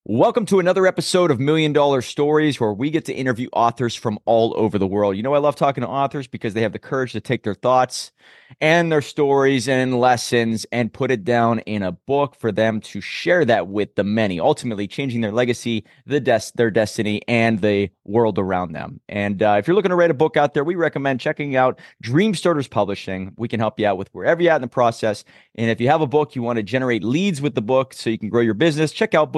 Welcome to another episode of Million Dollar Stories, where we get to interview authors from all over the world. You know, I love talking to authors because they have the courage to take their thoughts and their stories and lessons and put it down in a book for them to share that with the many, ultimately changing their legacy, their destiny, and the world around them. And if you're looking to write a book out there, we recommend checking out Dream Starters Publishing. We can help you out with wherever you're at in the process. And if you have a book, you want to generate leads with the book so you can grow your business, check out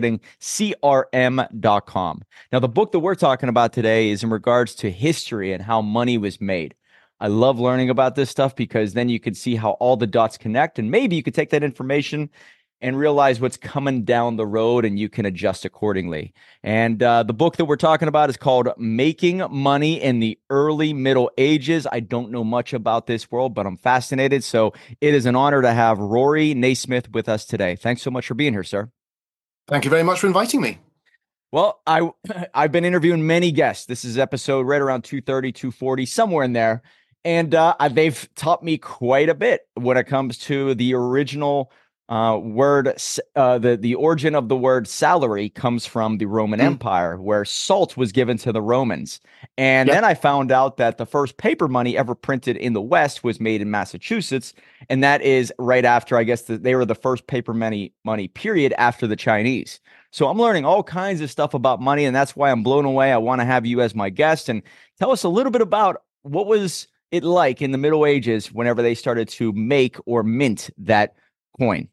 bookmarketingcrm.com. Now, the book that we're talking about today is in regards to history and how money was made. I love learning about this stuff because then you can see how all the dots connect, and maybe you could take that information and realize what's coming down the road and you can adjust accordingly. And the book that we're talking about is called Making Money in the Early Middle Ages. I don't know much about this world, but I'm fascinated. So it is an honor to have Rory Naismith with us today. Thanks so much for being here, sir. Thank you very much for inviting me. Well, I've been interviewing many guests. This is episode right around 230, 240, somewhere in there. And they've taught me quite a bit when it comes to the original word. The origin of the word salary comes from the Roman Empire, where salt was given to the Romans. And then I found out that the first paper money ever printed in the West was made in Massachusetts. And that is right after, I guess, they were the first paper money period after the Chinese. So I'm learning all kinds of stuff about money, and that's why I'm blown away. I want to have you as my guest and tell us a little bit about what was it like in the Middle Ages whenever they started to make or mint that coin.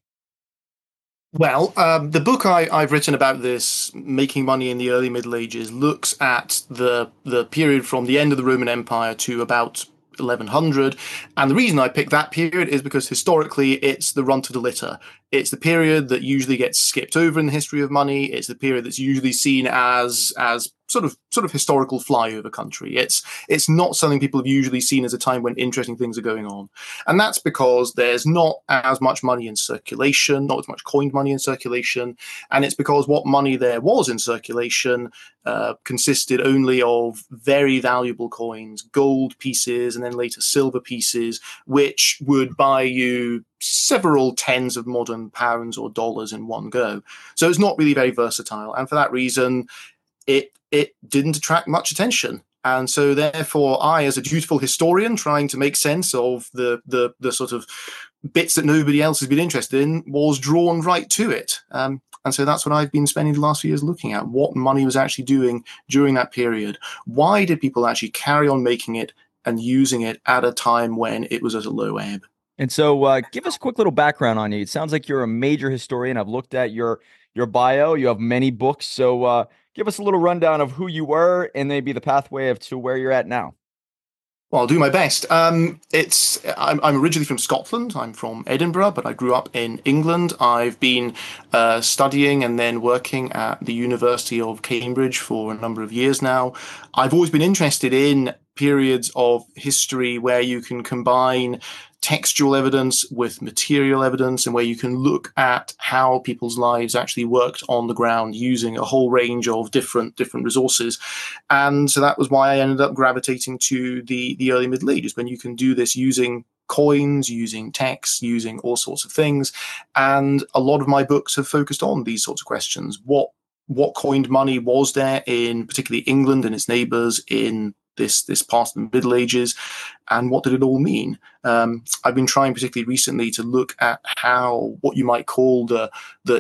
Well, the book I've written about this, Making Money in the Early Middle Ages, looks at the period from the end of the Roman Empire to about 1100. And the reason I picked that period is because historically it's the runt of the litter. It's the period that usually gets skipped over in the history of money. It's the period that's usually seen as sort of historical flyover country. It's not something people have usually seen as a time when interesting things are going on. And that's because there's not as much money in circulation, not as much coined money in circulation. And it's because what money there was in circulation consisted only of very valuable coins, gold pieces, and then later silver pieces, which would buy you several tens of modern pounds or dollars in one go. So it's not really very versatile. And for that reason, it didn't attract much attention. And so therefore, I, as a dutiful historian trying to make sense of the sort of bits that nobody else has been interested in, was drawn right to it. And so that's what I've been spending the last few years looking at, what money was actually doing during that period. Why did people actually carry on making it and using it at a time when it was at a low ebb? And so give us a quick little background on you. It sounds like you're a major historian. I've looked at your bio. You have many books. So give us a little rundown of who you were and maybe the pathway to where you're at now. Well, I'll do my best. I'm originally from Scotland. I'm from Edinburgh, but I grew up in England. I've been studying and then working at the University of Cambridge for a number of years now. I've always been interested in periods of history where you can combine textual evidence with material evidence, and where you can look at how people's lives actually worked on the ground using a whole range of different resources. And so that was why I ended up gravitating to the early Middle Ages, when you can do this using coins, using texts, using all sorts of things. And a lot of my books have focused on these sorts of questions. What coined money was there in particularly England and its neighbors in this past the Middle Ages, and what did it all mean? I've been trying particularly recently to look at how what you might call the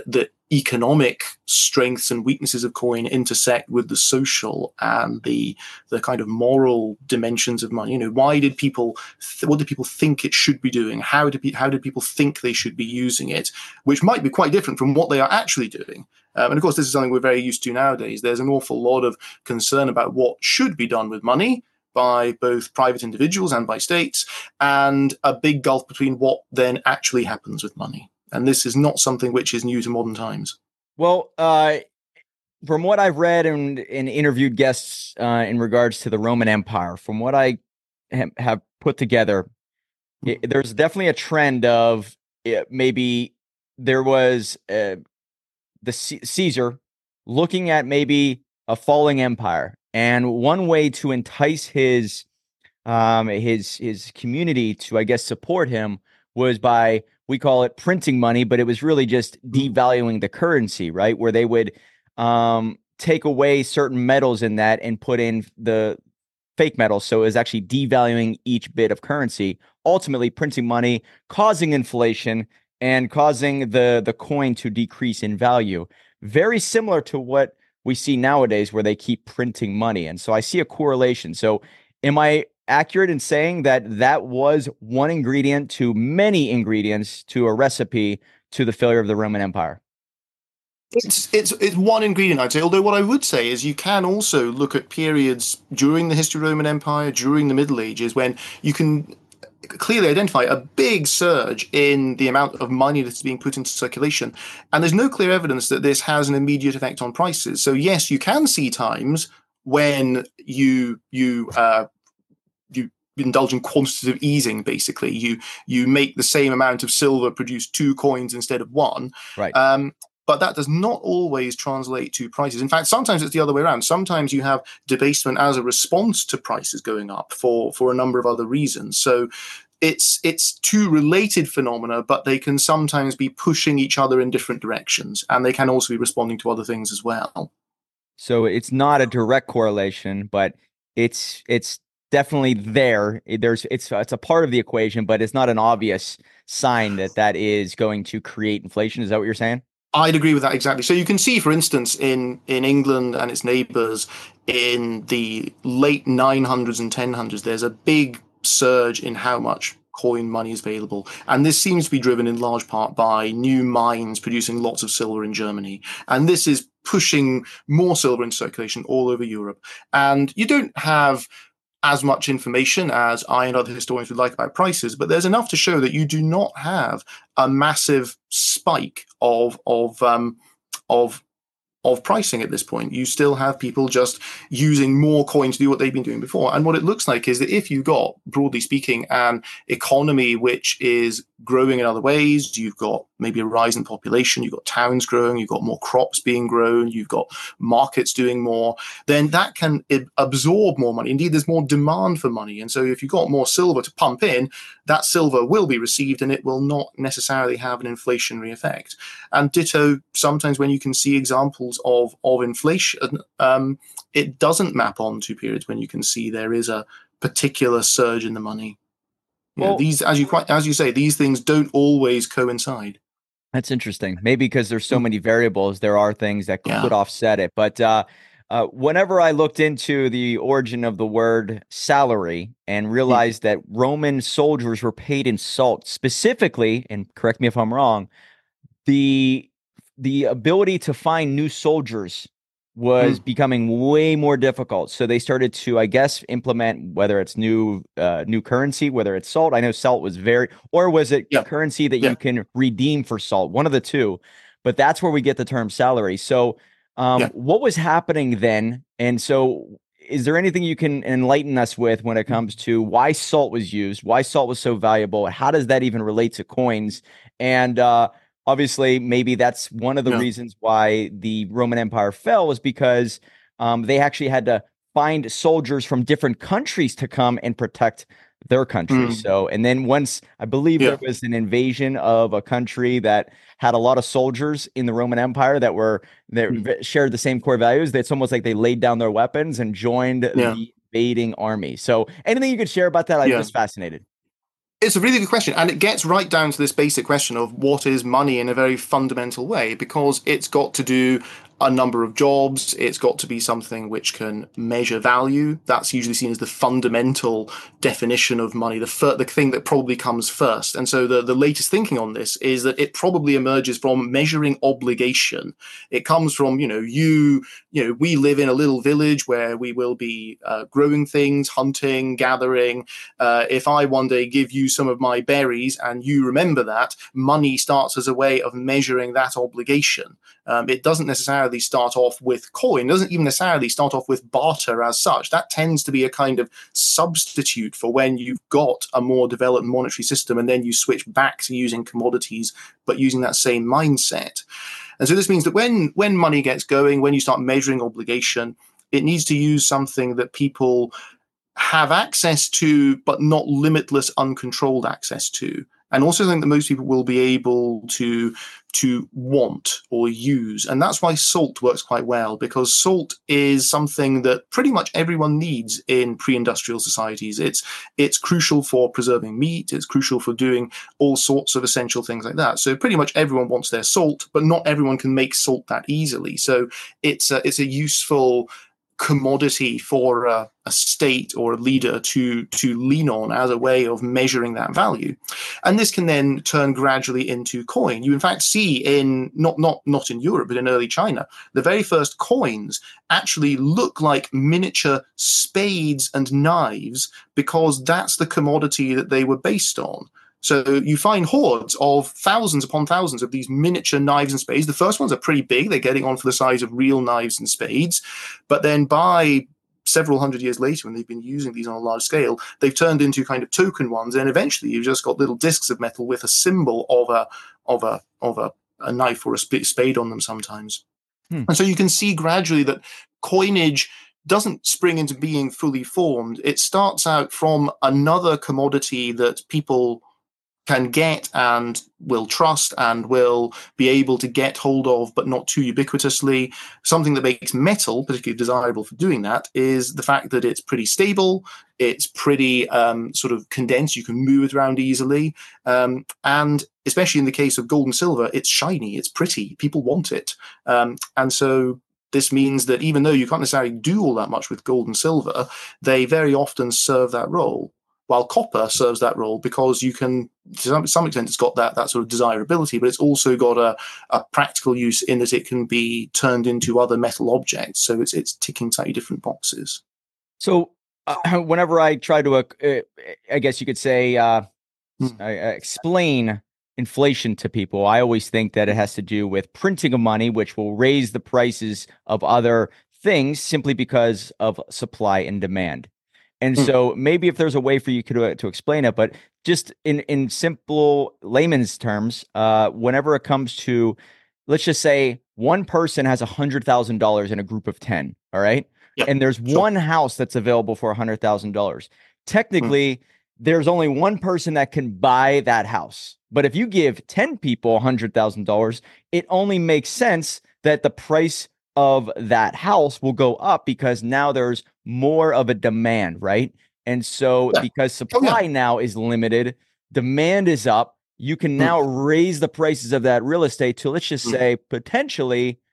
economic strengths and weaknesses of coin intersect with the social and the kind of moral dimensions of money. You know, what did people think it should be doing? How did people think they should be using it? Which might be quite different from what they are actually doing. And of course, this is something we're very used to nowadays. There's an awful lot of concern about what should be done with money by both private individuals and by states, and a big gulf between what then actually happens with money. And this is not something which is new to modern times. Well, from what I've read and interviewed guests in regards to the Roman Empire, from what I have put together, there's definitely a trend of maybe there was the Caesar looking at maybe a falling empire, and one way to entice his community to, I guess, support him was by we call it printing money, but it was really just Mm. devaluing the currency, right? Where they would take away certain metals in that and put in the fake metals. So it was actually devaluing each bit of currency, ultimately printing money, causing inflation and causing the coin to decrease in value. Very similar to what we see nowadays where they keep printing money. And so I see a correlation. So am I accurate in saying that that was one ingredient to many ingredients to a recipe to the failure of the Roman Empire? It's one ingredient, I'd say. Although what I would say is you can also look at periods during the history of the Roman Empire, during the Middle Ages, when you can clearly identify a big surge in the amount of money that's being put into circulation. And there's no clear evidence that this has an immediate effect on prices. So yes, you can see times when you indulge in quantitative easing. Basically, you make the same amount of silver produce two coins instead of one. Right. But that does not always translate to prices. In fact, sometimes it's the other way around. Sometimes you have debasement as a response to prices going up for a number of other reasons. So it's two related phenomena, but they can sometimes be pushing each other in different directions, and they can also be responding to other things as well. So it's not a direct correlation, but it's definitely there. It's a part of the equation, but it's not an obvious sign that that is going to create inflation. Is that what you're saying? I'd agree with that exactly. So you can see, for instance, in England and its neighbours in the late 900s and 1000s, there's a big surge in how much coin money is available. And this seems to be driven in large part by new mines producing lots of silver in Germany. And this is pushing more silver into circulation all over Europe. And you don't have as much information as I and other historians would like about prices, but there's enough to show that you do not have a massive spike of pricing at this point. You still have people just using more coin to do what they've been doing before. And what it looks like is that if you've got, broadly speaking, an economy which is growing in other ways, you've got maybe a rise in population, you've got towns growing, you've got more crops being grown, you've got markets doing more, then that can absorb more money. Indeed, there's more demand for money. And so if you've got more silver to pump in, that silver will be received and it will not necessarily have an inflationary effect. And ditto, sometimes when you can see examples of inflation, it doesn't map on to periods when you can see there is a particular surge in the money. Well, These, as you say, these things don't always coincide. that's interesting. Maybe because there's so many variables, there are things that could Yeah. offset it. But whenever I looked into the origin of the word salary and Mm. realized that Roman soldiers were paid in salt, specifically, and correct me if I'm wrong, the the ability to find new soldiers was Mm. becoming way more difficult. So they started to, I guess, implement whether it's new currency, whether it's salt. I know salt was very, or was it Yeah. currency that you Yeah. can redeem for salt? One of the two. But that's where we get the term salary. So Yeah. what was happening then? And so is there anything you can enlighten us with when it comes to why salt was used, why salt was so valuable? How does that even relate to coins? And obviously, maybe that's one of the Yeah. reasons why the Roman Empire fell was because they actually had to find soldiers from different countries to come and protect their country. Mm. So, and then once I believe there Yeah. was an invasion of a country that had a lot of soldiers in the Roman Empire that Mm. shared the same core values, it's almost like they laid down their weapons and joined Yeah. the invading army. So, anything you could share about that? I'm Yeah. just fascinated. It's a really good question, and it gets right down to this basic question of what is money in a very fundamental way, because it's got to do a number of jobs. It's got to be something which can measure value. That's usually seen as the fundamental definition of money, the thing that probably comes first. And so the latest thinking on this is that it probably emerges from measuring obligation. It comes from, we live in a little village where we will be growing things, hunting, gathering. If I one day give you some of my berries and you remember that, money starts as a way of measuring that obligation. It doesn't necessarily start off with coin, doesn't even necessarily start off with barter as such. That tends to be a kind of substitute for when you've got a more developed monetary system and then you switch back to using commodities, but using that same mindset. And so this means that when money gets going, when you start measuring obligation, it needs to use something that people have access to, but not limitless, uncontrolled access to. and also something that most people will be able to want or use. And that's why salt works quite well, because salt is something that pretty much everyone needs in pre-industrial societies. It's crucial for preserving meat. It's crucial for doing all sorts of essential things like that. So pretty much everyone wants their salt, but not everyone can make salt that easily. So it's a useful commodity for a state or a leader to lean on as a way of measuring that value. And this can then turn gradually into coin. You in fact see in not in Europe, but in early China, the very first coins actually look like miniature spades and knives, because that's the commodity that they were based on. So you find hordes of thousands upon thousands of these miniature knives and spades. The first ones are pretty big. They're getting on for the size of real knives and spades. But then by several hundred years later, when they've been using these on a large scale, they've turned into kind of token ones. And eventually you've just got little discs of metal with a symbol of a knife or a spade on them sometimes. And so you can see gradually that coinage doesn't spring into being fully formed. It starts out from another commodity that people can get and will trust and will be able to get hold of, but not too ubiquitously. Something that makes metal particularly desirable for doing that is the fact that it's pretty stable, it's pretty sort of condensed, you can move it around easily, and especially in the case of gold and silver, it's shiny, it's pretty, people want it. And so this means that even though you can't necessarily do all that much with gold and silver, they very often serve that role. While copper serves that role because you can, to some extent, it's got that sort of desirability, but it's also got a practical use in that it can be turned into other metal objects. So it's ticking slightly different boxes. So whenever I try to, I guess you could say, explain inflation to people, I always think that it has to do with printing of money, which will raise the prices of other things simply because of supply and demand. And so maybe if there's a way for you to explain it, but just in simple layman's terms, whenever it comes to, let's just say one person has $100,000 in a group of 10, all right? Yep, and there's sure. one house that's available for $100,000. Technically, there's only one person that can buy that house. But if you give 10 people $100,000, it only makes sense that the price of that house will go up because now there's more of a demand, right? And so because supply now is limited, demand is up, you can now raise the prices of that real estate to, let's just say, potentially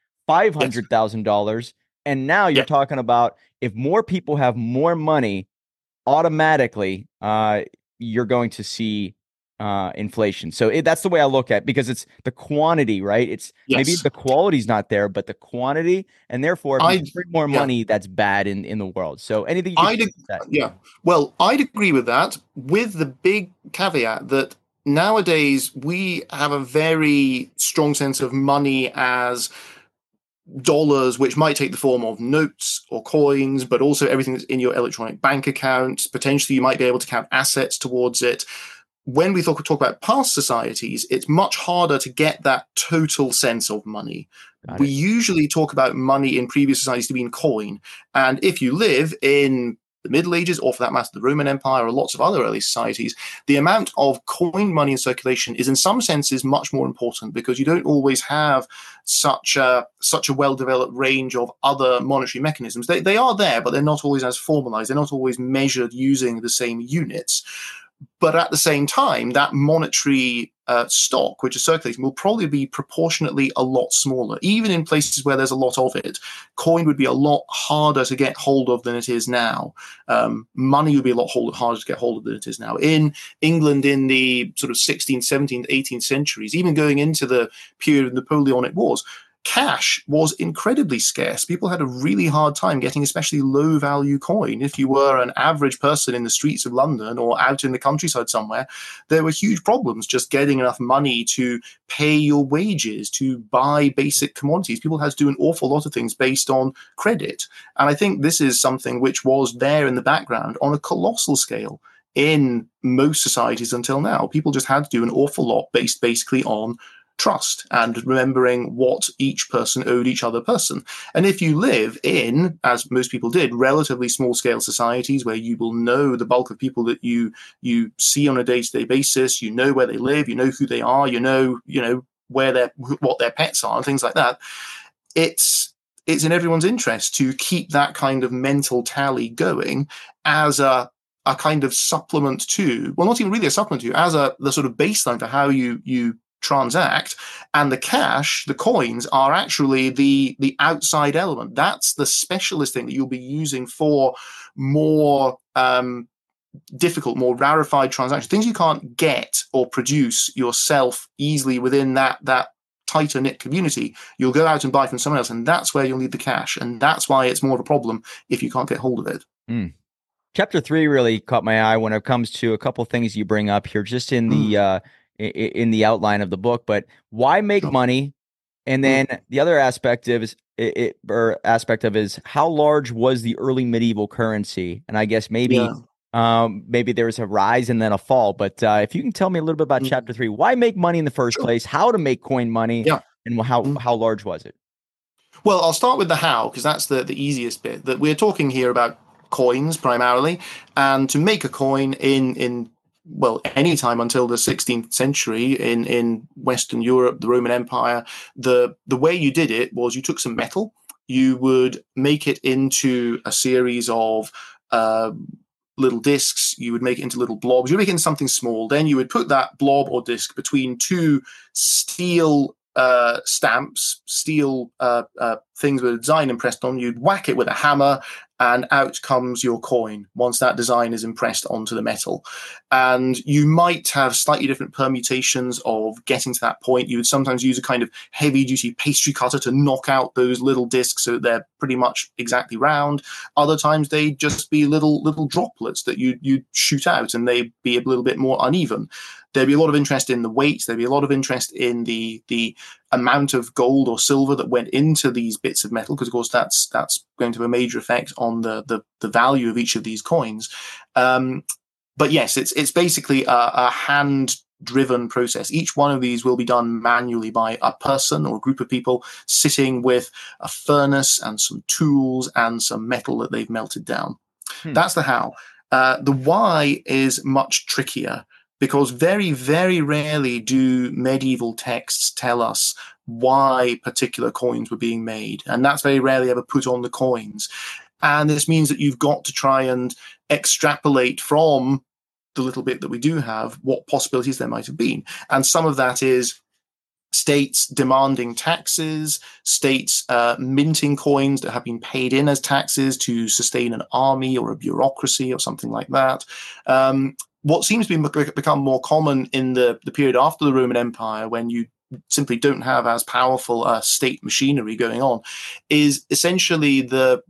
$500,000. And now you're talking about if more people have more money, automatically you're going to see inflation. So that's the way I look at it, because it's the quantity, right? It's maybe the quality's not there, but the quantity, and therefore if you bring more money, that's bad in the world. So anything you can that. Well, I'd agree with that, with the big caveat that nowadays we have a very strong sense of money as dollars, which might take the form of notes or coins, but also everything that's in your electronic bank account. Potentially you might be able to count assets towards it. When we talk about past societies, it's much harder to get that total sense of money. We usually talk about money in previous societies to be in coin. And if you live in the Middle Ages, or for that matter, the Roman Empire, or lots of other early societies, the amount of coin money in circulation is in some senses much more important, because you don't always have such a well-developed range of other monetary mechanisms. They are there, but they're not always as formalized. They're not always measured using the same units. But at the same time, that monetary stock, which is circulating, will probably be proportionately a lot smaller. Even in places where there's a lot of it, coin would be a lot harder to get hold of than it is now. Money would be a lot harder to get hold of than it is now. In England, in the sort of 16th, 17th, 18th centuries, even going into the period of Napoleonic Wars, cash was incredibly scarce. People had a really hard time getting especially low value coin. If you were an average person in the streets of London or out in the countryside somewhere, there were huge problems just getting enough money to pay your wages, to buy basic commodities. People had to do an awful lot of things based on credit. And I think this is something which was there in the background on a colossal scale in most societies until now. People just had to do an awful lot based basically on trust and remembering what each person owed each other person. And if you live in, as most people did, relatively small scale societies where you will know the bulk of people that you see on a day-to-day basis, you know where they live, you know who they are, you know where what their pets are and things like that, it's in everyone's interest to keep that kind of mental tally going as a kind of supplement to, well, not even really a supplement to, as the sort of baseline for how you transact. And the cash, the coins, are actually the outside element. That's the specialist thing that you'll be using for more difficult, more rarefied transactions, things you can't get or produce yourself easily within that tighter knit community. You'll go out and buy from someone else, and that's where you'll need the cash, and that's why it's more of a problem if you can't get hold of it. Chapter 3 really caught my eye when it comes to a couple things you bring up here, just in the outline of the book. But why make money? And then the other aspect is how large was the early medieval currency? And I guess maybe there's a rise and then a fall. But if you can tell me a little bit about chapter 3, why make money in the first place? How to make coin money? And how large was it? Well, I'll start with the how, because that's the easiest bit. That we're talking here about coins primarily, and to make a coin in any time until the 16th century in Western Europe, the Roman Empire, the way you did it was you took some metal, you would make it into a series of little discs, you would make it into little blobs, you would make it into something small, then you would put that blob or disc between two steel stamps, steel things with a design impressed on. You'd whack it with a hammer, and out comes your coin once that design is impressed onto the metal. And you might have slightly different permutations of getting to that point. You would sometimes use a kind of heavy-duty pastry cutter to knock out those little discs so that they're pretty much exactly round. Other times they'd just be little droplets that you'd shoot out, and they'd be a little bit more uneven. There'd be a lot of interest in the weight. There'd be a lot of interest in the amount of gold or silver that went into these bits of metal, because of course that's going to have a major effect on the value of each of these coins. But yes, it's basically a hand-driven process. Each one of these will be done manually by a person or a group of people sitting with a furnace and some tools and some metal that they've melted down. That's the how. The why is much trickier, because very, very rarely do medieval texts tell us why particular coins were being made. And that's very rarely ever put on the coins. And this means that you've got to try and extrapolate from the little bit that we do have what possibilities there might have been. And some of that is states demanding taxes, states minting coins that have been paid in as taxes to sustain an army or a bureaucracy or something like that. What seems to become more common in the period after the Roman Empire, when you simply don't have as powerful state machinery going on, is essentially the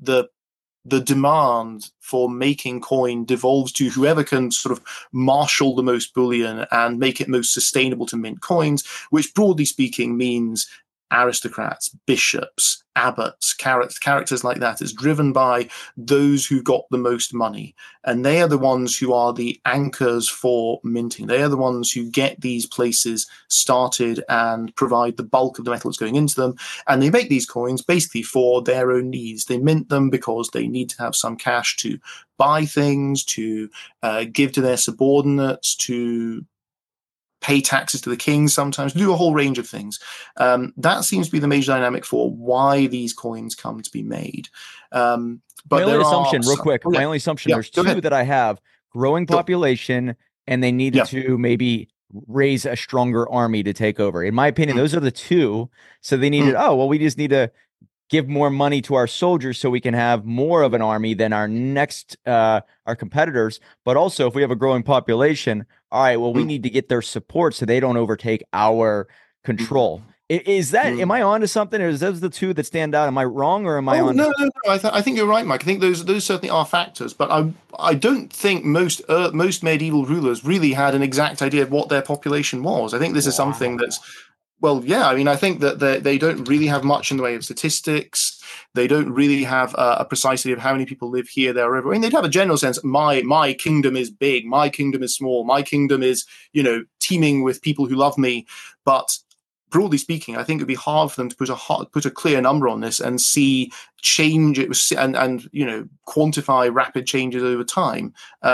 demand for making coin devolves to whoever can sort of marshal the most bullion and make it most sustainable to mint coins, which broadly speaking means aristocrats, bishops, abbots, characters like that. It's driven by those who got the most money. And they are the ones who are the anchors for minting. They are the ones who get these places started and provide the bulk of the metal that's going into them. And they make these coins basically for their own needs. They mint them because they need to have some cash to buy things, to give to their subordinates, to pay taxes to the king, sometimes do a whole range of things. That seems to be the major dynamic for why these coins come to be made. But my only assumption, real quick, my only assumption, there's two that I have: growing population, and they needed to maybe raise a stronger army to take over. In my opinion, those are the two. So they needed, we just need to give more money to our soldiers so we can have more of an army than our next our competitors. But also, if we have a growing population, all right, well, we need to get their support so they don't overtake our control. Is that, am I on to something, or is those the two that stand out? Am I wrong, or am I on? No. I think you're right, Mike. I think those certainly are factors, but I don't think most medieval rulers really had an exact idea of what their population was. I think this is something that's, I think that they don't really have much in the way of statistics. They don't really have a precise idea of how many people live here, there, or everywhere. I mean, they'd have a general sense, my kingdom is big, my kingdom is small, my kingdom is, teeming with people who love me. But broadly speaking, I think it'd be hard for them to put a clear number on this and see change. It was and quantify rapid changes over time.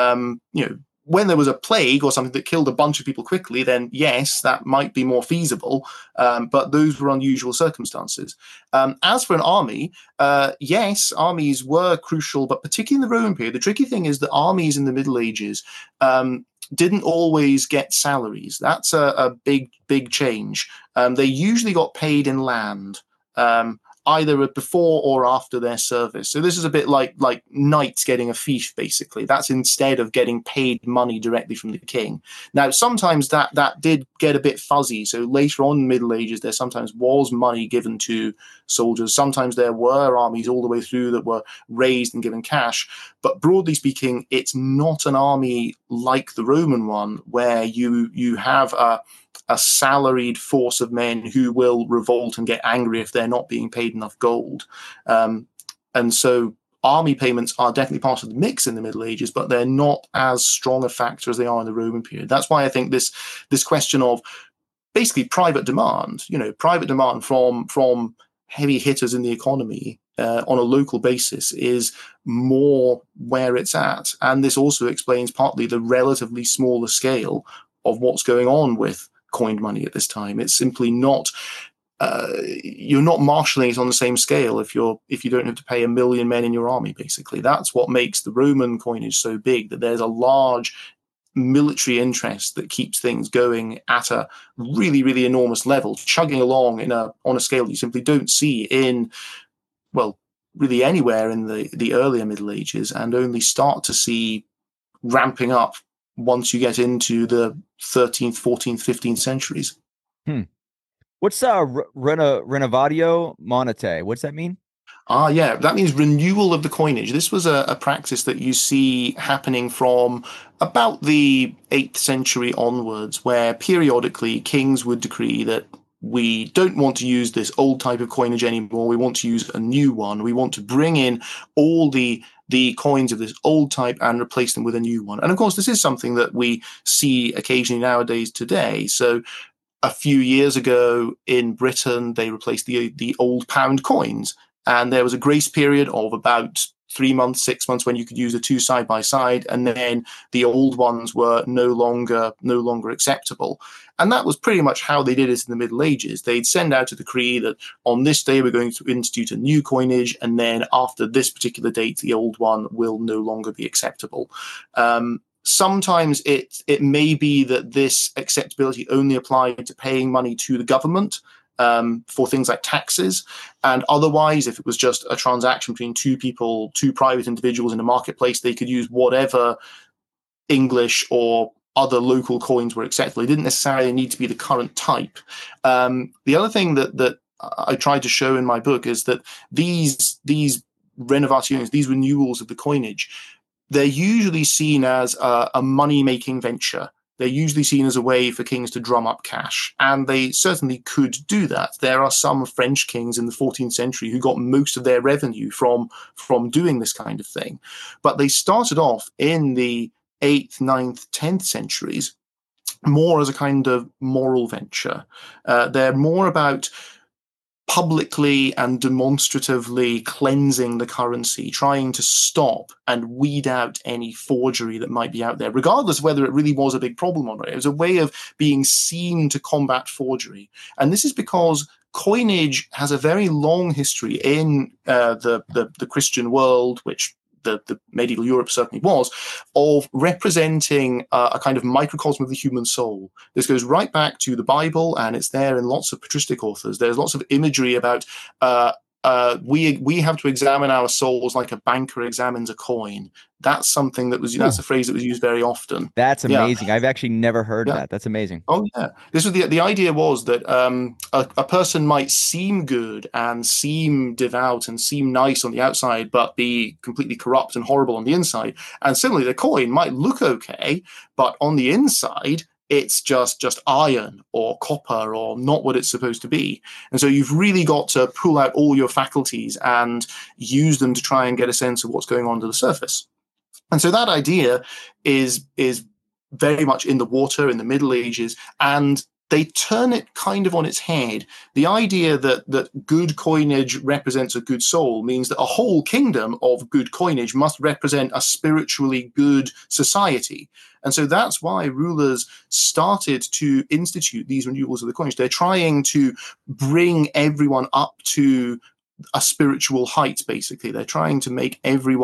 When there was a plague or something that killed a bunch of people quickly, then yes, that might be more feasible. But those were unusual circumstances. As for an army, yes, armies were crucial, but particularly in the Roman period, the tricky thing is that armies in the Middle Ages didn't always get salaries. That's a big change. They usually got paid in land. Either before or after their service. So this is a bit like knights getting a fief, basically. That's instead of getting paid money directly from the king. Now, sometimes that did get a bit fuzzy. So later on in the Middle Ages, there sometimes was money given to soldiers. Sometimes there were armies all the way through that were raised and given cash. But broadly speaking, it's not an army like the Roman one, where you have a salaried force of men who will revolt and get angry if they're not being paid enough gold. And so army payments are definitely part of the mix in the Middle Ages, but they're not as strong a factor as they are in the Roman period. That's why I think this question of basically private demand from heavy hitters in the economy on a local basis is more where it's at. And this also explains partly the relatively smaller scale of what's going on with coined money at this time. It's simply not you're not marshalling it on the same scale if you don't have to pay 1 million men in your army. Basically, that's what makes the Roman coinage so big, that there's a large military interest that keeps things going at a really, really enormous level, chugging along on a scale you simply don't see in, well, really anywhere in the earlier Middle Ages, and only start to see ramping up once you get into the 13th, 14th, 15th centuries. What's renovatio monetae? What's that mean? Yeah, that means renewal of the coinage. This was a practice that you see happening from about the 8th century onwards, where periodically kings would decree that we don't want to use this old type of coinage anymore. We want to use a new one. We want to bring in all the coins of this old type and replace them with a new one. And of course, this is something that we see occasionally nowadays today. So a few years ago in Britain, they replaced the old pound coins. And there was a grace period of about 3 months, 6 months when you could use the two side by side, and then the old ones were no longer acceptable. And that was pretty much how they did it in the Middle Ages. They'd send out a decree that on this day we're going to institute a new coinage, and then after this particular date, the old one will no longer be acceptable. Sometimes it may be that this acceptability only applied to paying money to the government for things like taxes, and otherwise, if it was just a transaction between two private individuals in a marketplace, they could use whatever English or other local coins were acceptable. It didn't necessarily need to be the current type. The other thing that I tried to show in my book is that these renovations, these renewals of the coinage, they're usually seen as a money-making venture. They're usually seen as a way for kings to drum up cash, and they certainly could do that. There are some French kings in the 14th century who got most of their revenue from doing this kind of thing. But they started off in the 8th, 9th, 10th centuries more as a kind of moral venture. They're more about publicly and demonstratively cleansing the currency, trying to stop and weed out any forgery that might be out there, regardless of whether it really was a big problem or not. It was a way of being seen to combat forgery. And this is because coinage has a very long history in the Christian world, which the medieval Europe certainly was, of representing a kind of microcosm of the human soul. This goes right back to the Bible, and it's there in lots of patristic authors. There's lots of imagery about we have to examine our souls like a banker examines a coin. That's something that's a phrase that was used very often. That's amazing. Yeah. I've actually never heard that. That's amazing. Oh yeah, this was the idea was that a person might seem good and seem devout and seem nice on the outside, but be completely corrupt and horrible on the inside. And similarly, the coin might look okay, but on the inside, it's just iron or copper or not what it's supposed to be. And so you've really got to pull out all your faculties and use them to try and get a sense of what's going on under the surface. And so that idea is very much in the water in the Middle Ages, and they turn it kind of on its head. The idea that good coinage represents a good soul means that a whole kingdom of good coinage must represent a spiritually good society. And so that's why rulers started to institute these renewals of the coinage. They're trying to bring everyone up to a spiritual height, basically. They're trying to make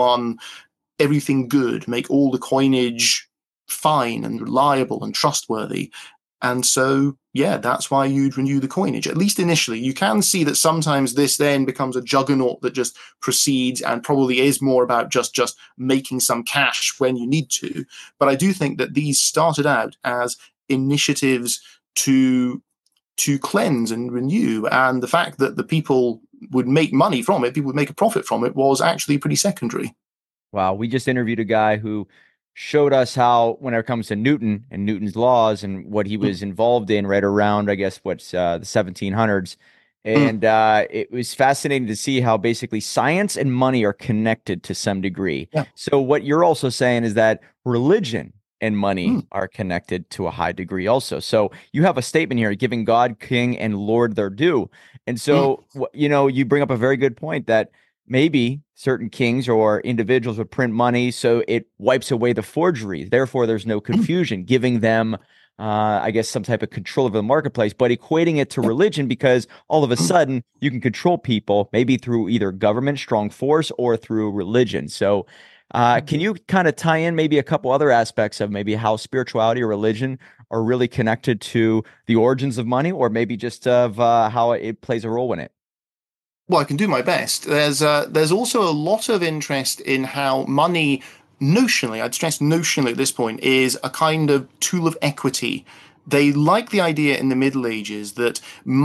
everything good, make all the coinage fine and reliable and trustworthy. And so, yeah, that's why you'd renew the coinage, at least initially. You can see that sometimes this then becomes a juggernaut that just proceeds and probably is more about just making some cash when you need to. But I do think that these started out as initiatives to cleanse and renew. And the fact that the people would make money from it, people would make a profit from it, was actually pretty secondary. Wow. We just interviewed a guy who showed us how, when it comes to Newton and Newton's laws and what he was involved in right around, I guess, what's the 1700s. And it was fascinating to see how basically science and money are connected to some degree. Yeah. So what you're also saying is that religion and money are connected to a high degree also. So you have a statement here, giving God, King, and Lord their due. And so, you bring up a very good point that maybe certain kings or individuals would print money so it wipes away the forgery. Therefore, there's no confusion, giving them, I guess, some type of control over the marketplace, but equating it to religion because all of a sudden you can control people, maybe through either government, strong force, or through religion. So can you kind of tie in maybe a couple other aspects of maybe how spirituality or religion are really connected to the origins of money, or maybe just of how it plays a role in it? Well, I can do my best. There's also a lot of interest in how money, notionally, I'd stress notionally at this point, is a kind of tool of equity. They like the idea in the Middle Ages that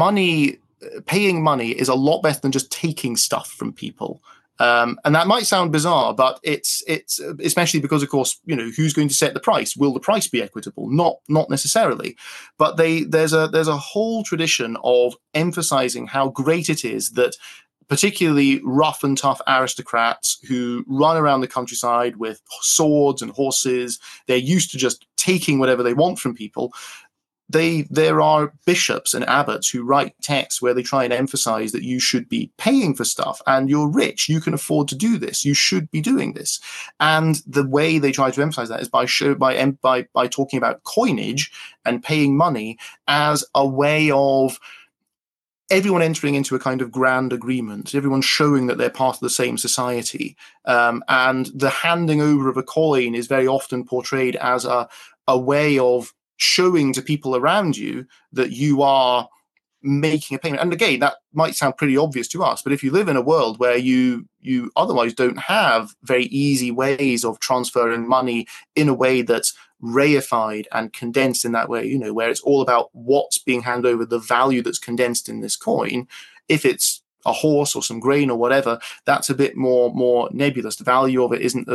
paying money is a lot better than just taking stuff from people. And that might sound bizarre, but it's especially because, of course, who's going to set the price? Will the price be equitable? Not necessarily. But there's a whole tradition of emphasizing how great it is that particularly rough and tough aristocrats who run around the countryside with swords and horses, they're used to just taking whatever they want from people. There are bishops and abbots who write texts where they try and emphasize that you should be paying for stuff, and you're rich, you can afford to do this, you should be doing this. And the way they try to emphasize that is by talking about coinage and paying money as a way of everyone entering into a kind of grand agreement, everyone showing that they're part of the same society. And the handing over of a coin is very often portrayed as a way of showing to people around you that you are making a payment. And again, that might sound pretty obvious to us, but if you live in a world where you otherwise don't have very easy ways of transferring money in a way that's reified and condensed in that way, where it's all about what's being handed over, the value that's condensed in this coin, if it's a horse or some grain or whatever, that's a bit more nebulous. The value of it isn't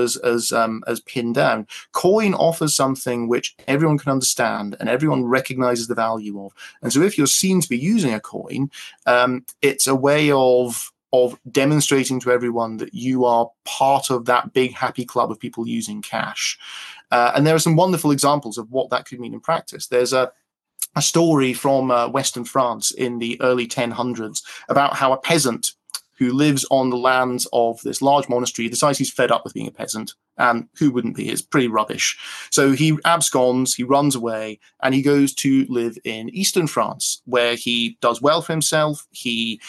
as pinned down. Coin offers something which everyone can understand and everyone recognizes the value of. And so if you're seen to be using a coin, it's a way of demonstrating to everyone that you are part of that big happy club of people using cash. And there are some wonderful examples of what that could mean in practice. There's a story from Western France in the early 1000s about how a peasant who lives on the lands of this large monastery decides he's fed up with being a peasant. And who wouldn't be? It's pretty rubbish. So he absconds, he runs away, and he goes to live in Eastern France, where he does well for himself. He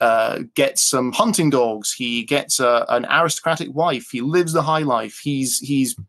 gets some hunting dogs. He gets an aristocratic wife. He lives the high life. He's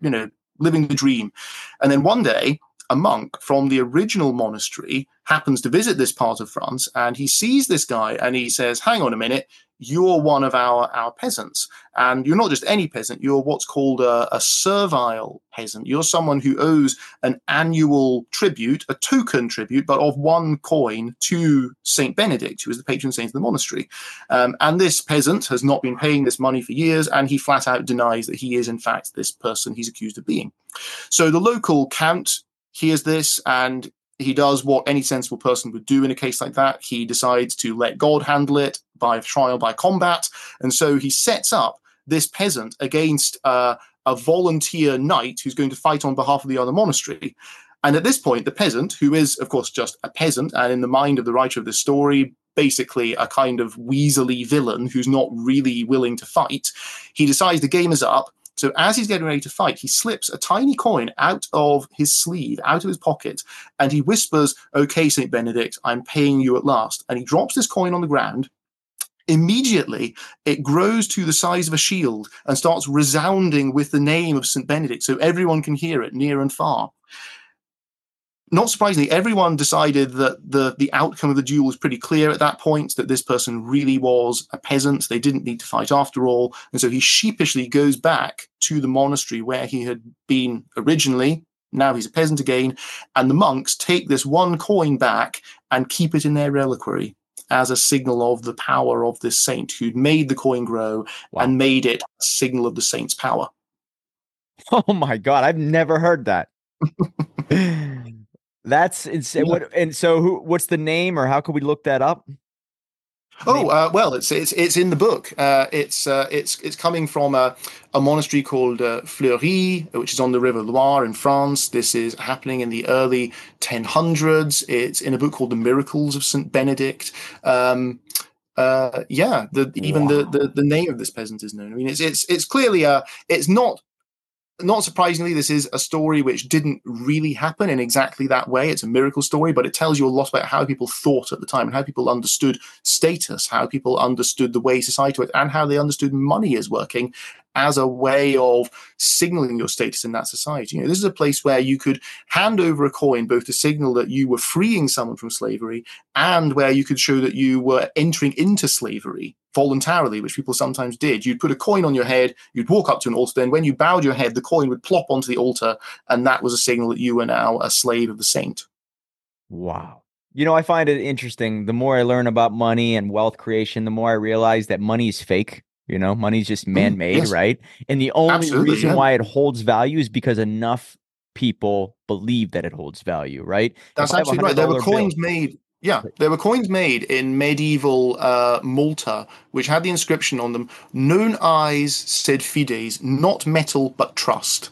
living the dream. And then one day, a monk from the original monastery happens to visit this part of France, and he sees this guy and he says, hang on a minute, you're one of our peasants. And you're not just any peasant, you're what's called a servile peasant. You're someone who owes an annual tribute, a token tribute, but of one coin to Saint Benedict, who is the patron saint of the monastery. And this peasant has not been paying this money for years, and he flat out denies that he is in fact this person he's accused of being. So the local count hears this, and he does what any sensible person would do in a case like that. He decides to let God handle it by trial, by combat. And so he sets up this peasant against a volunteer knight who's going to fight on behalf of the other monastery. And at this point, the peasant, who is, of course, just a peasant, and in the mind of the writer of the story, basically a kind of weaselly villain who's not really willing to fight, he decides the game is up. So as he's getting ready to fight, he slips a tiny coin out of his sleeve, out of his pocket, and he whispers, "Okay, St. Benedict, I'm paying you at last." And he drops this coin on the ground. Immediately, it grows to the size of a shield and starts resounding with the name of St. Benedict, so everyone can hear it near and far. Not surprisingly, everyone decided that the outcome of the duel was pretty clear at that point, that this person really was a peasant. They didn't need to fight after all. And so he sheepishly goes back to the monastery where he had been originally. Now he's a peasant again. And the monks take this one coin back and keep it in their reliquary as a signal of the power of this saint who'd made the coin grow. Wow. And made it a signal of the saint's power. Oh my God, I've never heard that. That's insane. Yeah. And so what's the name, or how can we look that up? Well, it's in the book. It's coming from a monastery called Fleury, which is on the River Loire in France. This is happening in the early 1000s. It's in a book called The Miracles of St. Benedict. Even the name of this peasant is known. I mean, it's clearly it's not surprisingly, this is a story which didn't really happen in exactly that way. It's a miracle story, but it tells you a lot about how people thought at the time and how people understood status, how people understood the way society worked, and how they understood money as working as a way of signaling your status in that society. You know, this is a place where you could hand over a coin both to signal that you were freeing someone from slavery and where you could show that you were entering into slavery voluntarily, which people sometimes did. You'd put a coin on your head, you'd walk up to an altar, then when you bowed your head, the coin would plop onto the altar, and that was a signal that you were now a slave of the saint. Wow. You know, I find it interesting. The more I learn about money and wealth creation, the more I realize that money is fake. You know, money's just man-made, yes. Right? And the only reason why it holds value is because enough people believe that it holds value, right? That's absolutely right. There were coins made. Yeah, there were coins made in medieval Malta, which had the inscription on them, "Non eyes sed fides," not metal, but trust.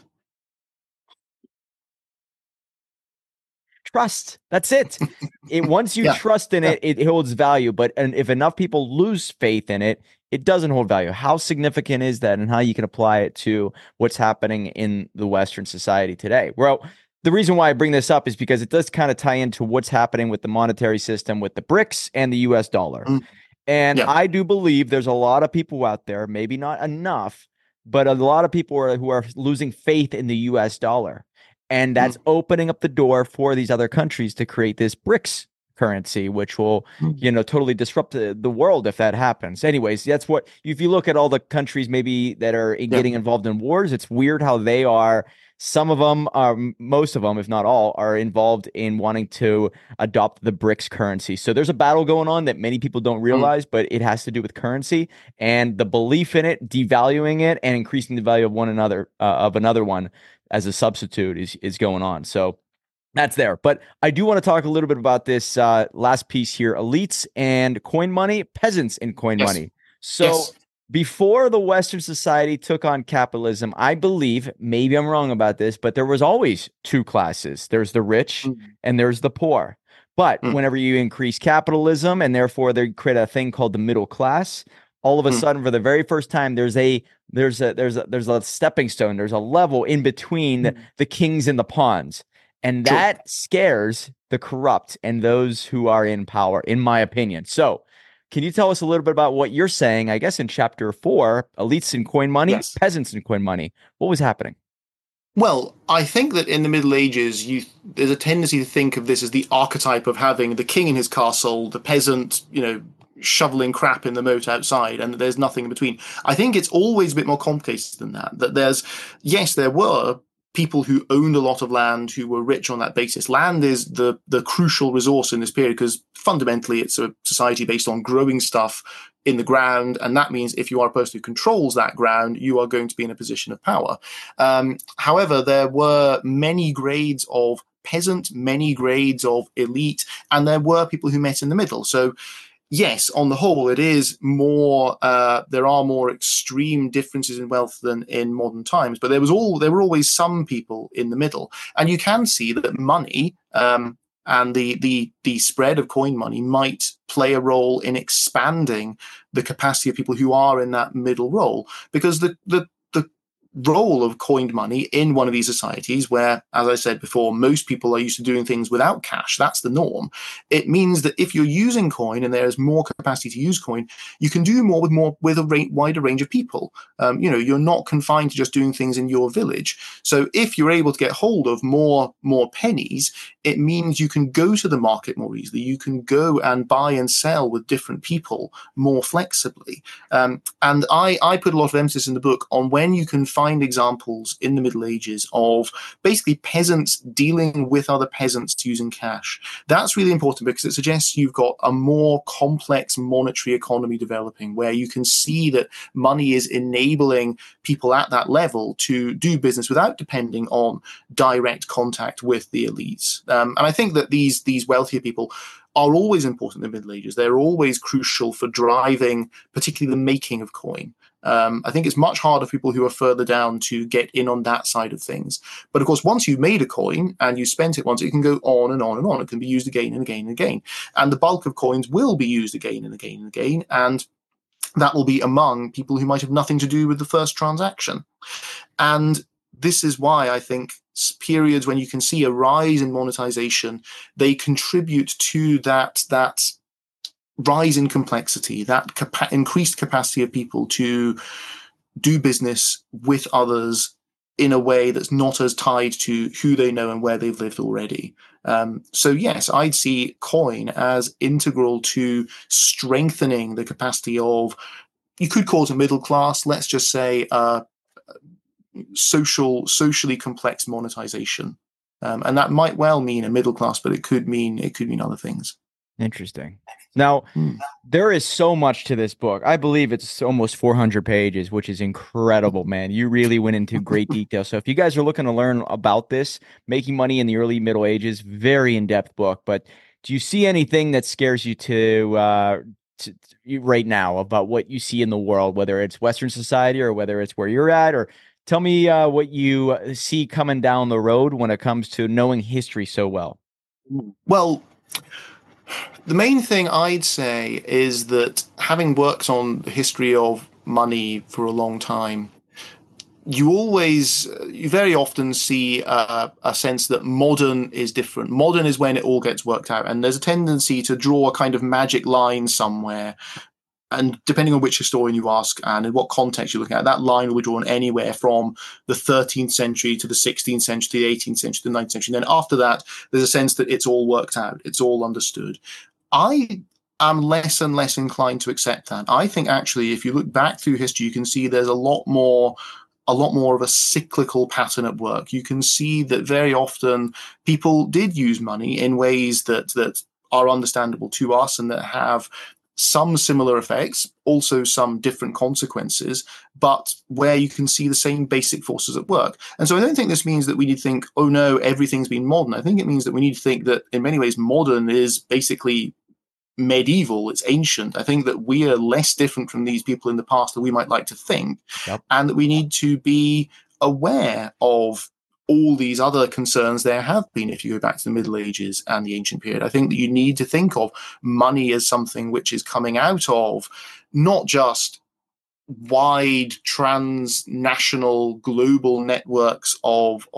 Trust. That's it. Once you trust in it, it holds value. But if enough people lose faith in it, it doesn't hold value. How significant is that, and how you can apply it to what's happening in the Western society today? Well, the reason why I bring this up is because it does kind of tie into what's happening with the monetary system, with the BRICS and the US dollar. And I do believe there's a lot of people out there, maybe not enough, but a lot of people who are losing faith in the US dollar. And that's opening up the door for these other countries to create this BRICS currency, which will, totally disrupt the world if that happens. Anyways, that's what, if you look at all the countries maybe that are getting involved in wars, it's weird how they are. Some of them are, most of them, if not all, are involved in wanting to adopt the BRICS currency. So there's a battle going on that many people don't realize, but it has to do with currency and the belief in it, devaluing it, and increasing the value of one another, of another one as a substitute is going on. So that's there. But I do want to talk a little bit about this last piece here: elites and coin money, peasants and coin money. So before the Western society took on capitalism, I believe, maybe I'm wrong about this, but there was always two classes. There's the rich and there's the poor. But whenever you increase capitalism and therefore they create a thing called the middle class, all of a sudden, for the very first time, there's a stepping stone. There's a level in between the kings and the pawns. And that scares the corrupt and those who are in power, in my opinion. So can you tell us a little bit about what you're saying, I guess, in chapter 4, elites and coin money, peasants and coin money? What was happening? Well, I think that in the Middle Ages, there's a tendency to think of this as the archetype of having the king in his castle, the peasant, shoveling crap in the moat outside, and there's nothing in between. I think it's always a bit more complicated than that. That there were people who owned a lot of land who were rich on that basis. Land is the crucial resource in this period because fundamentally it's a society based on growing stuff in the ground, and that means if you are a person who controls that ground, you are going to be in a position of power. However, there were many grades of peasant, many grades of elite, and there were people who met in the middle. So yes, on the whole, it is more. There are more extreme differences in wealth than in modern times, but there were always some people in the middle, and you can see that money. And the spread of coin money might play a role in expanding the capacity of people who are in that middle role, because the role of coined money in one of these societies where, as I said before, most people are used to doing things without cash, that's the norm. It means that if you're using coin and there's more capacity to use coin, you can do more with a wider range of people. You're not confined to just doing things in your village. So if you're able to get hold of more pennies, it means you can go to the market more easily. You can go and buy and sell with different people more flexibly. And I put a lot of emphasis in the book on when you can find examples in the Middle Ages of basically peasants dealing with other peasants using cash. That's really important because it suggests you've got a more complex monetary economy developing, where you can see that money is enabling people at that level to do business without depending on direct contact with the elites. And I think that these wealthier people are always important in the Middle Ages. They're always crucial for driving, particularly the making of coin. I think it's much harder for people who are further down to get in on that side of things. But of course, once you've made a coin and you spent it once, it can go on and on and on. It can be used again and again and again. And the bulk of coins will be used again and again and again. And that will be among people who might have nothing to do with the first transaction. And this is why I think periods when you can see a rise in monetization, they contribute to that rise in complexity, that increased capacity of people to do business with others in a way that's not as tied to who they know and where they've lived already. So yes, I'd see coin as integral to strengthening the capacity of, you could call it a middle class, let's just say socially complex monetization. And that might well mean a middle class, but it could mean other things. Interesting. Now, there is so much to this book. I believe it's almost 400 pages, which is incredible, man. You really went into great detail. So if you guys are looking to learn about this, making money in the early Middle Ages, very in-depth book. But do you see anything that scares you to right now about what you see in the world, whether it's Western society or whether it's where you're at? Or tell me what you see coming down the road when it comes to knowing history so well. Well, the main thing I'd say is that having worked on the history of money for a long time, you very often see a sense that modern is different. Modern is when it all gets worked out, and there's a tendency to draw a kind of magic line somewhere. And depending on which historian you ask and in what context you're looking at, that line will be drawn anywhere from the 13th century to the 16th century, to the 18th century, to the 19th century. And then after that, there's a sense that it's all worked out. It's all understood. I am less and less inclined to accept that. I think actually, if you look back through history, you can see there's a lot more of a cyclical pattern at work. You can see that very often people did use money in ways that are understandable to us and that have some similar effects, also some different consequences, but where you can see the same basic forces at work. And so I don't think this means that we need to think, oh no, everything's been modern. I think it means that we need to think that in many ways modern is basically medieval, it's ancient. I think that we are less different from these people in the past than we might like to think. Yep. And that we need to be aware of all these other concerns there have been if you go back to the Middle Ages and the ancient period. I think that you need to think of money as something which is coming out of not just wide transnational global networks of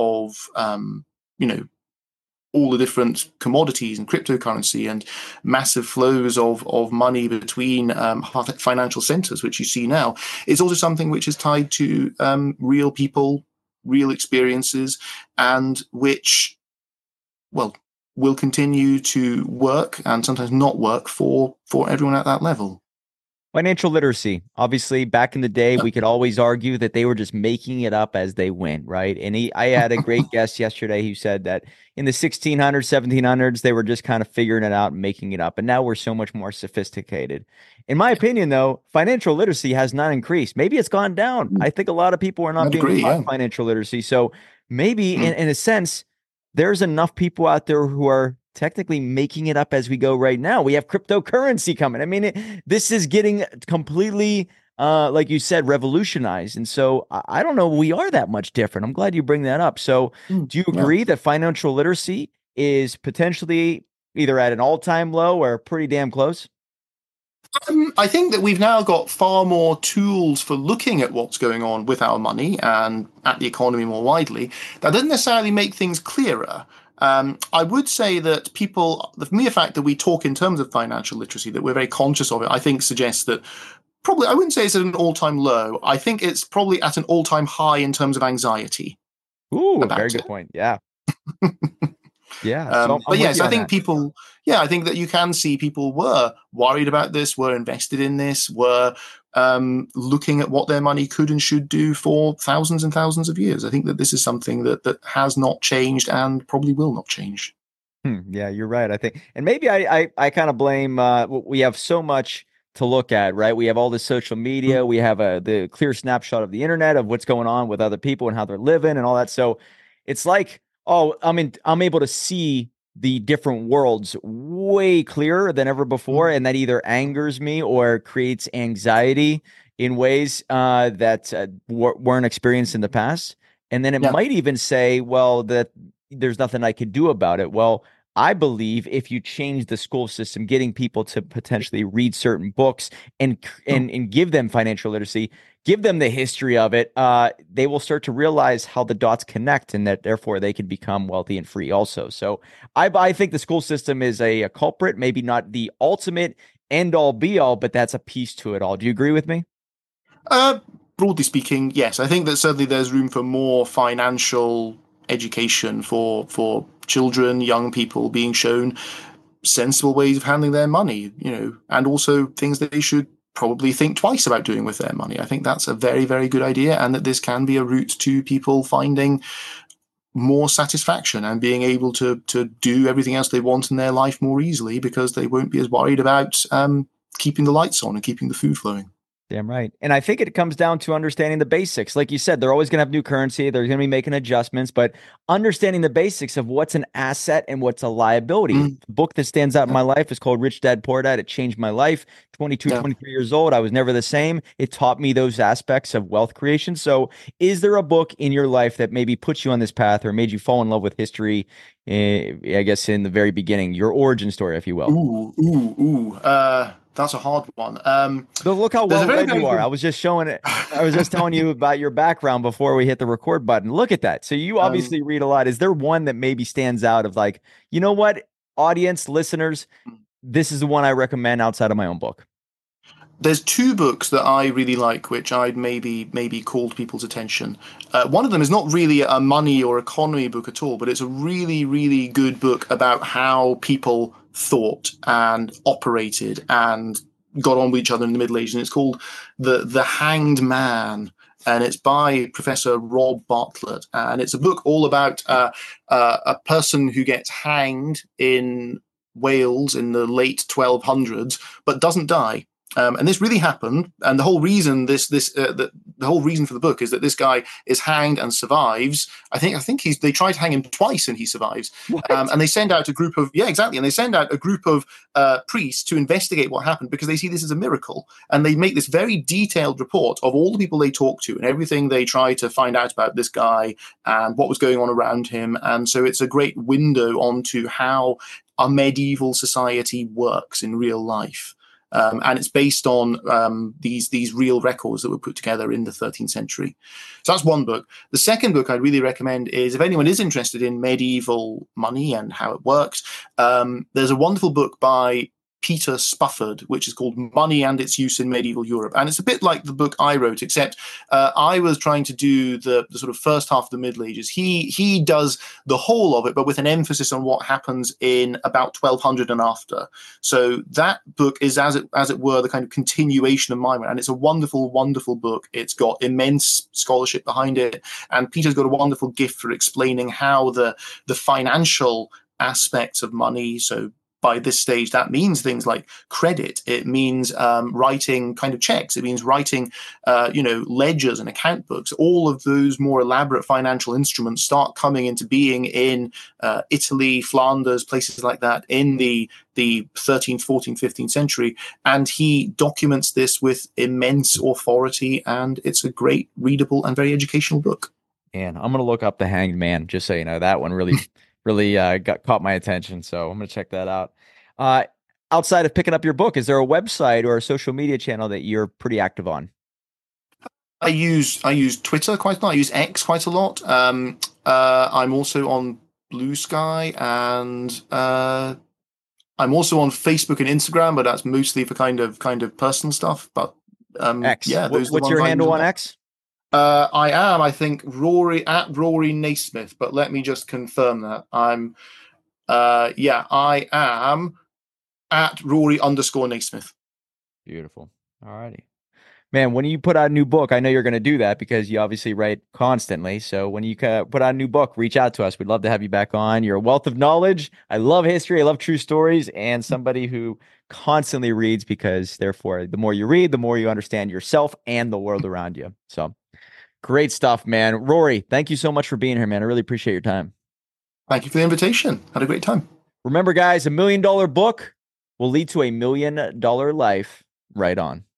all the different commodities and cryptocurrency and massive flows of money between financial centers, which you see now. It's also something which is tied to real people, real experiences, and which, well, will continue to work and sometimes not work for everyone at that level. Financial literacy. Obviously, back in the day, we could always argue that they were just making it up as they went, right? And I had a great guest yesterday who said that in the 1600s, 1700s, they were just kind of figuring it out and making it up. And now we're so much more sophisticated. In my opinion, though, financial literacy has not increased. Maybe it's gone down. I think a lot of people are not being taught financial literacy. So maybe in a sense, there's enough people out there who are technically making it up as we go right now. We have cryptocurrency coming. I mean, this is getting completely, like you said, revolutionized. And so I don't know, we are that much different. I'm glad you bring that up. So do you Yeah. agree that financial literacy is potentially either at an all-time low or pretty damn close? I think that we've now got far more tools for looking at what's going on with our money and at the economy more widely. That doesn't necessarily make things clearer. I would say that people, the mere fact that we talk in terms of financial literacy, that we're very conscious of it, I think suggests that probably, I wouldn't say it's at an all-time low. I think it's probably at an all-time high in terms of anxiety Ooh, very about good it. point. Yeah. Yeah. So I'm But with yes, you I on think that. people, yeah, I think that you can see people were worried about this, were invested in this, were looking at what their money could and should do for thousands and thousands of years. I think that this is something that has not changed and probably will not change. Yeah, you're right. I think, and maybe I kind of blame. We have so much to look at, right? We have all this social media. We have the clear snapshot of the internet of what's going on with other people and how they're living and all that. So it's like, oh, I'm able to see the different worlds way clearer than ever before, and that either angers me or creates anxiety in ways that weren't experienced in the past. And then it Yeah. might even say, well, that there's nothing I could do about it. Well, I believe if you change the school system, getting people to potentially read certain books and and give them financial literacy, give them the history of it, they will start to realize how the dots connect, and that therefore they can become wealthy and free also. So I think the school system is a culprit, maybe not the ultimate end all be all, but that's a piece to it all. Do you agree with me? Uh, Broadly speaking, yes. I think that certainly there's room for more financial education for children, young people being shown sensible ways of handling their money, and also things that they should probably think twice about doing with their money. I think that's a very, very good idea, and that this can be a route to people finding more satisfaction and being able to do everything else they want in their life more easily because they won't be as worried about keeping the lights on and keeping the food flowing. Damn right. And I think it comes down to understanding the basics. Like you said, they're always going to have new currency. They're going to be making adjustments, but understanding the basics of what's an asset and what's a liability. Mm, The book that stands out in yeah, my life is called Rich Dad Poor Dad. It changed my life. 22, yeah. 23 years old. I was never the same. It taught me those aspects of wealth creation. So, is there a book in your life that maybe puts you on this path or made you fall in love with history? I guess in the very beginning, your origin story, if you will. Ooh, ooh, ooh. That's a hard one. But look how There's a well very, read very you are. I good. was just showing it. I was just telling you about your background before we hit the record button. Look at that. So you Um, obviously read a lot. Is there one that maybe stands out of like, you know what, audience, listeners, this is the one I recommend outside of my own book? there's two books that I really like, which I'd maybe called people's attention. One of them is not really a money or economy book at all, but it's a really, really good book about how people thought and operated and got on with each other in the Middle Ages. And it's called The Hanged Man. And it's by Professor Rob Bartlett. And it's a book all about a person who gets hanged in Wales in the late 1200s, but doesn't die. And this really happened, and the whole reason the whole reason for the book is that this guy is hanged and survives. I think they try to hang him twice and he survives. What? And they send out a group of and they send out a group of priests to investigate what happened because they see this as a miracle, and they make this very detailed report of all the people they talk to and everything they try to find out about this guy and what was going on around him. And so it's a great window onto how a medieval society works in real life. And it's based on these real records that were put together in the 13th century. So that's one book. The second book I'd really recommend is if anyone is interested in medieval money and how it works, there's a wonderful book by Peter Spufford, which is called Money and Its Use in Medieval Europe. And it's a bit like the book I wrote, except I was trying to do the sort of first half of the Middle Ages. He does the whole of it, but with an emphasis on what happens in about 1200 and after. So that book is, as it were, the kind of continuation of mine. And it's a wonderful, wonderful book. It's got immense scholarship behind it. And Peter's got a wonderful gift for explaining how the financial aspects of money, so by this stage, that means things like credit. It means writing kind of checks. It means writing, ledgers and account books. All of those more elaborate financial instruments start coming into being in Italy, Flanders, places like that in the 13th, 14th, 15th century. And he documents this with immense authority, and it's a great, readable, and very educational book. And I'm gonna look up The Hanged Man, just so you know. That one really got caught my attention, so I'm gonna check that out. Uh, Outside of picking up your book, is there a website or a social media channel that you're pretty active on? I use Twitter quite a lot. I use X quite a lot. I'm also on Blue Sky, and I'm also on Facebook and Instagram, but that's mostly for kind of personal stuff. But X. yeah, those are the What's ones your I use handle a on lot. X? I am, I think, Rory Naismith, but let me just confirm that. I am at Rory_Naismith. Beautiful. All righty. Man, when you put out a new book, I know you're going to do that because you obviously write constantly. So when you put out a new book, reach out to us. We'd love to have you back on. You're a wealth of knowledge. I love history. I love true stories, and somebody who constantly reads, because therefore, the more you read, the more you understand yourself and the world around you. So great stuff, man. Rory, thank you so much for being here, man. I really appreciate your time. Thank you for the invitation. Had a great time. Remember, guys, $1 million book will lead to $1 million life. Right on.